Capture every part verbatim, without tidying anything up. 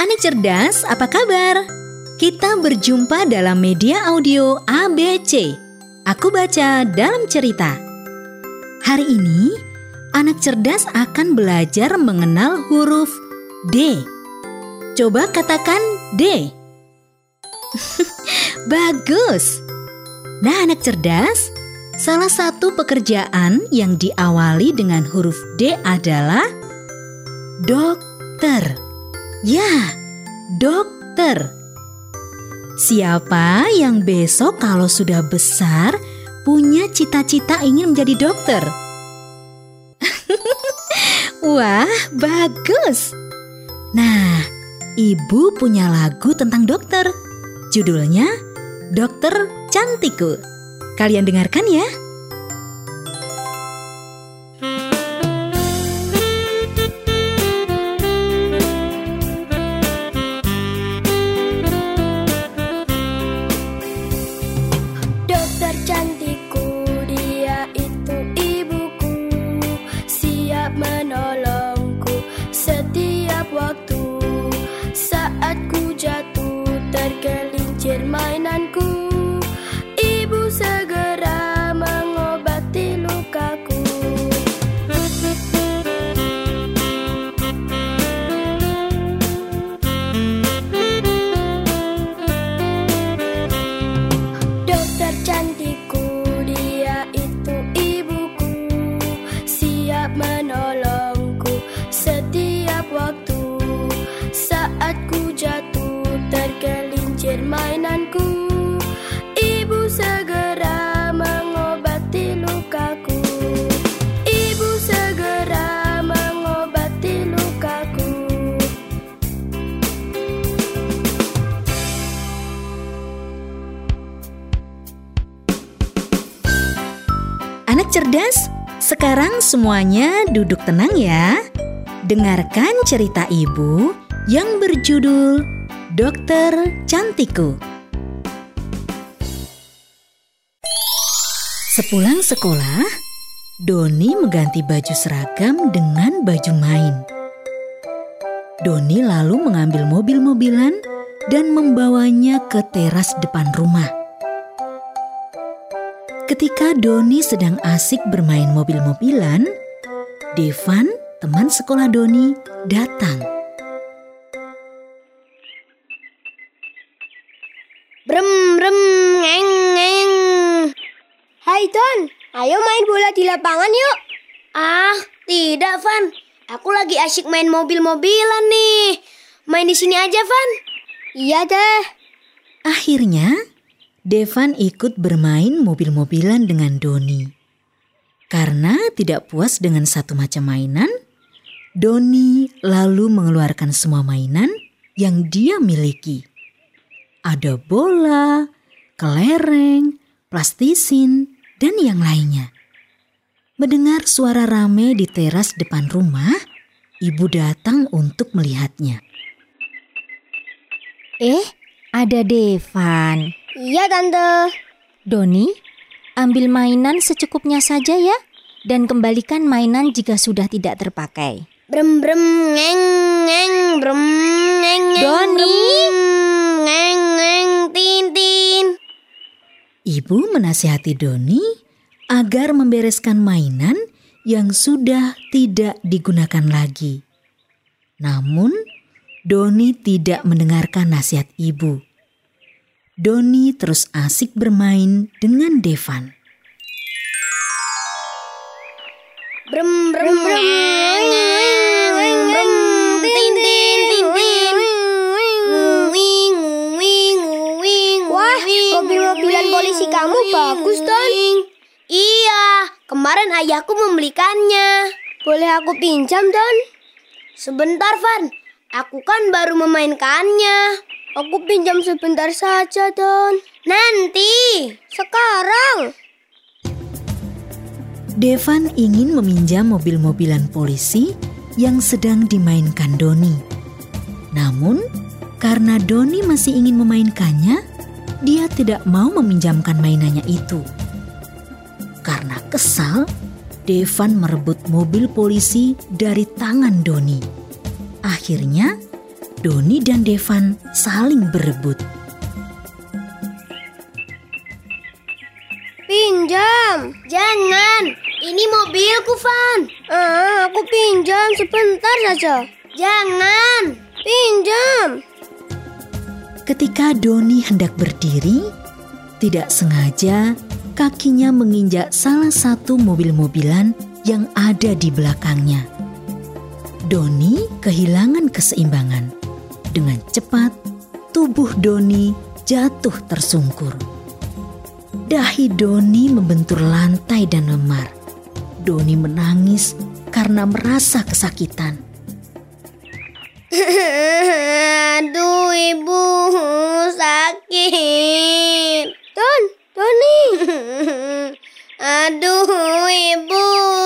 Anak cerdas, apa kabar? Kita berjumpa dalam media audio A B C. Aku baca dalam cerita. Hari ini, anak cerdas akan belajar mengenal huruf D. Coba katakan D. Bagus. Nah, anak cerdas, salah satu pekerjaan yang diawali dengan huruf D adalah dokter. Ya, dokter. Siapa yang besok kalau sudah besar punya cita-cita ingin menjadi dokter? Wah, bagus. Nah, ibu punya lagu tentang dokter. Judulnya Dokter Cantikku. Kalian dengarkan ya. Dokter cantikku, dia itu ibuku, siap menolongku setiap waktu. Saat ku jatuh tergelincir mainanku, ibu segera mengobati lukaku. Dokter cantikku, dia itu ibuku, siap menolongku setiap waktu. Saat ku jatuh tergelincir mainanku, ibu segera mengobati lukaku. Ibu segera mengobati lukaku. Anak cerdas, sekarang semuanya duduk tenang ya. Dengarkan cerita ibu yang berjudul Dokter Cantikku. Sepulang sekolah, Doni mengganti baju seragam dengan baju main. Doni lalu mengambil mobil-mobilan dan membawanya ke teras depan rumah. Ketika Doni sedang asik bermain mobil-mobilan, Devan, teman sekolah Doni, datang. Brem brem ngeng ngeng. Hai Don, ayo main bola di lapangan yuk. Ah, tidak Van. Aku lagi asyik main mobil-mobilan nih. Main di sini aja Van. Iya deh. Akhirnya, Devan ikut bermain mobil-mobilan dengan Doni. Karena tidak puas dengan satu macam mainan, Doni lalu mengeluarkan semua mainan yang dia miliki. Ada bola, kelereng, plastisin, dan yang lainnya. Mendengar suara rame di teras depan rumah, ibu datang untuk melihatnya. Eh, ada Devan. Iya Tante. Doni, ambil mainan secukupnya saja ya, dan kembalikan mainan jika sudah tidak terpakai. Brem brem ngeng ngeng brem ngeng ngeng. Doni, ngeng ngeng tin tin. Ibu menasihati Doni agar membereskan mainan yang sudah tidak digunakan lagi. Namun, Doni tidak mendengarkan nasihat ibu. Doni terus asik bermain dengan Devan. Brem brem ngeng ngeng brem tin tin tin tin. Nguing nguing nguing. Wah, mobil-mobilan polisi kamu bagus Don. Iya, kemarin ayahku membelikannya. Boleh aku pinjam Don? Sebentar Van, aku kan baru memainkannya. Aku pinjam sebentar saja, Don. Nanti. Sekarang. Devan ingin meminjam mobil-mobilan polisi yang sedang dimainkan Doni. Namun, karena Doni masih ingin memainkannya, dia tidak mau meminjamkan mainannya itu. Karena kesal, Devan merebut mobil polisi dari tangan Doni. Akhirnya, Doni dan Devan saling berebut. Pinjam. Jangan, ini mobilku, Van. Ah, aku pinjam sebentar saja. Jangan, pinjam. Ketika Doni hendak berdiri, tidak sengaja kakinya menginjak salah satu mobil-mobilan yang ada di belakangnya. Doni kehilangan keseimbangan. Dengan cepat, tubuh Doni jatuh tersungkur. Dahi Doni membentur lantai dan memar. Doni menangis karena merasa kesakitan. Aduh, Ibu, sakit. Don, Doni. Aduh, Ibu,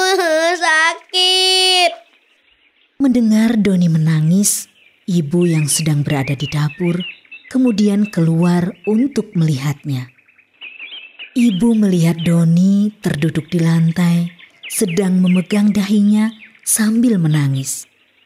sakit. Mendengar Doni menangis, ibu yang sedang berada di dapur kemudian keluar untuk melihatnya. Ibu melihat Doni terduduk di lantai, sedang memegang dahinya sambil menangis.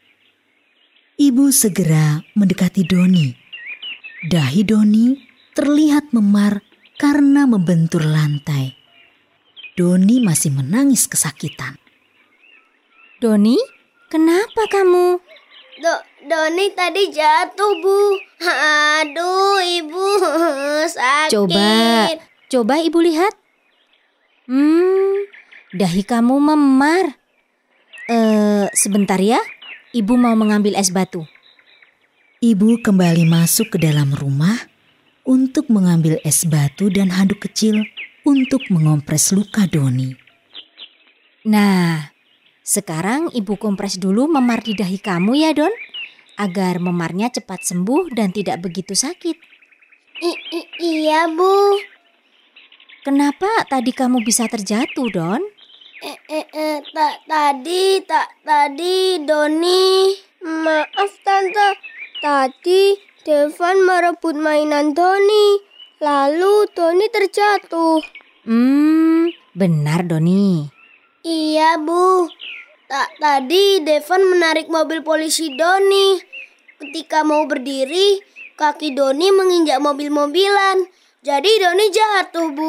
Ibu segera mendekati Doni. Dahi Doni terlihat memar karena membentur lantai. Doni masih menangis kesakitan. Doni, kenapa kamu? Do, Doni tadi jatuh, Bu. Aduh, Ibu, sakit. Coba, coba Ibu lihat. Hmm, dahi kamu memar. Eh, sebentar ya. Ibu mau mengambil es batu. Ibu kembali masuk ke dalam rumah untuk mengambil es batu dan handuk kecil untuk mengompres luka Doni. Nah, sekarang Ibu kompres dulu memar di dahi kamu ya, Don, agar memarnya cepat sembuh dan tidak begitu sakit. I, i, iya, Bu. Kenapa tadi kamu bisa terjatuh, Don? Eh, eh, eh, ta, tadi, ta, tadi Doni. Maaf, Tante. Tadi Devan merebut mainan Doni. Lalu Doni terjatuh. Hmm, benar, Doni. Iya, Bu. Ta, tadi Devan menarik mobil polisi Doni. Ketika mau berdiri, kaki Doni menginjak mobil-mobilan. Jadi Doni jatuh, Bu.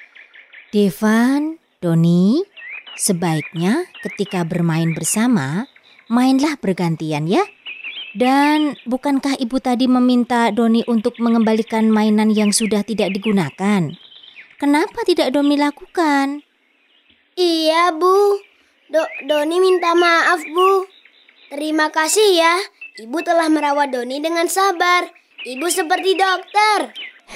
Devan, Doni, sebaiknya ketika bermain bersama, mainlah bergantian ya. Dan bukankah Ibu tadi meminta Doni untuk mengembalikan mainan yang sudah tidak digunakan? Kenapa tidak Doni lakukan? Iya, Bu. Do, Doni minta maaf, Bu. Terima kasih ya. Ibu telah merawat Doni dengan sabar. Ibu seperti dokter.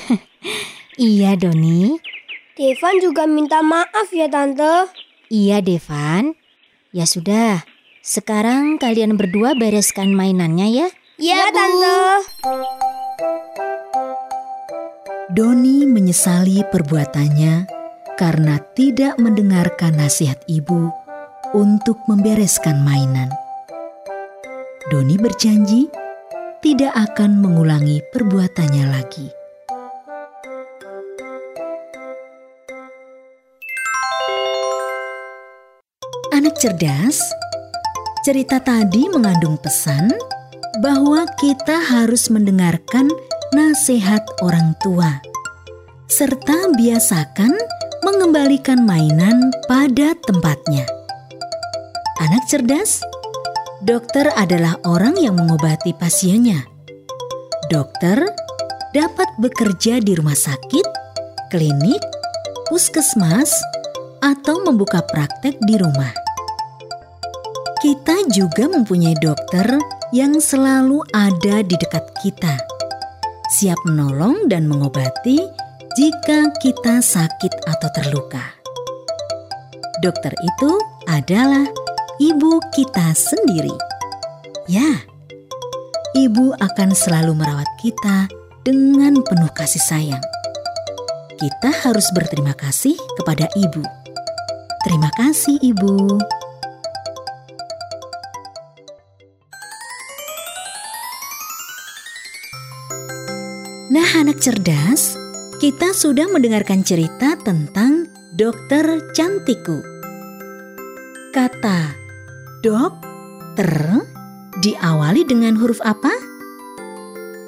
Iya, Doni. Devan juga minta maaf ya, Tante. Iya, Devan. Ya sudah, sekarang kalian berdua bereskan mainannya ya. Iya, Tante. Doni menyesali perbuatannya karena tidak mendengarkan nasihat ibu untuk membereskan mainan. Doni berjanji tidak akan mengulangi perbuatannya lagi. Anak cerdas, cerita tadi mengandung pesan bahwa kita harus mendengarkan nasihat orang tua, serta biasakan mengembalikan mainan pada tempatnya. Anak cerdas, dokter adalah orang yang mengobati pasiennya. Dokter dapat bekerja di rumah sakit, klinik, puskesmas, atau membuka praktek di rumah. Kita juga mempunyai dokter yang selalu ada di dekat kita, siap menolong dan mengobati jika kita sakit atau terluka. Dokter itu adalah ibu kita sendiri. Ya, ibu akan selalu merawat kita dengan penuh kasih sayang. Kita harus berterima kasih kepada ibu. Terima kasih, Ibu. Nah, anak cerdas, kita sudah mendengarkan cerita tentang Dokter Cantiku. Kata dokter diawali dengan huruf apa?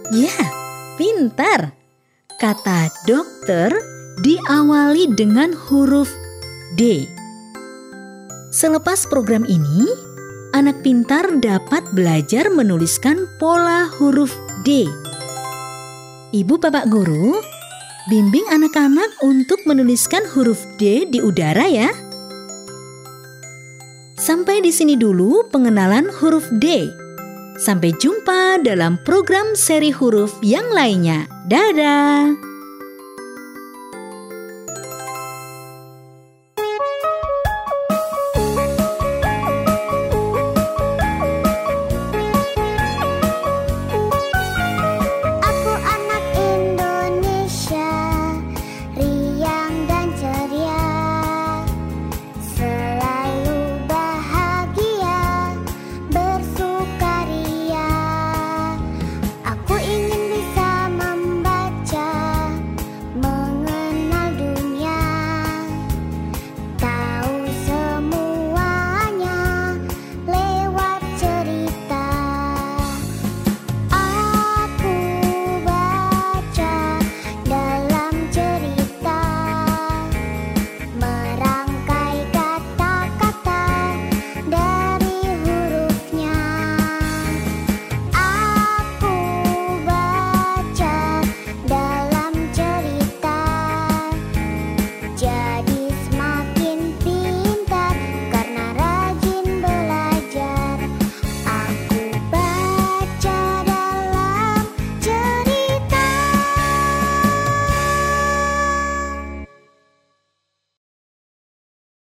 Ya, pintar. Kata dokter diawali dengan huruf D. Selepas program ini, anak pintar dapat belajar menuliskan pola huruf D. Ibu bapak guru, bimbing anak-anak untuk menuliskan huruf D di udara ya. Sampai di sini dulu pengenalan huruf D. Sampai jumpa dalam program seri huruf yang lainnya. Dadah!